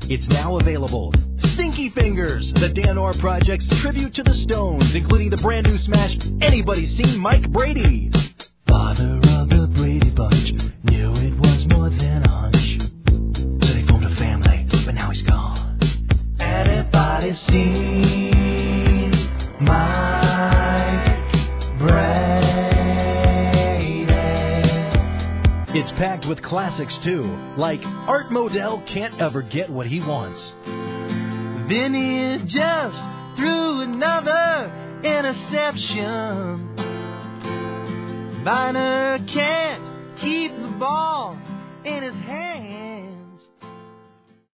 It's now available. Stinky Fingers, the Dan Orr Project's tribute to the Stones, including the brand new smash Anybody's Seen Mike Brady. Father of the Brady Bunch knew it was more than a hunch. So they formed a family, but now he's gone. Anybody's seen Mike Brady? It's packed with classics, too, like Art Modell Can't Ever Get What He Wants. Then he just threw another interception. Viner can't keep the ball in his hand.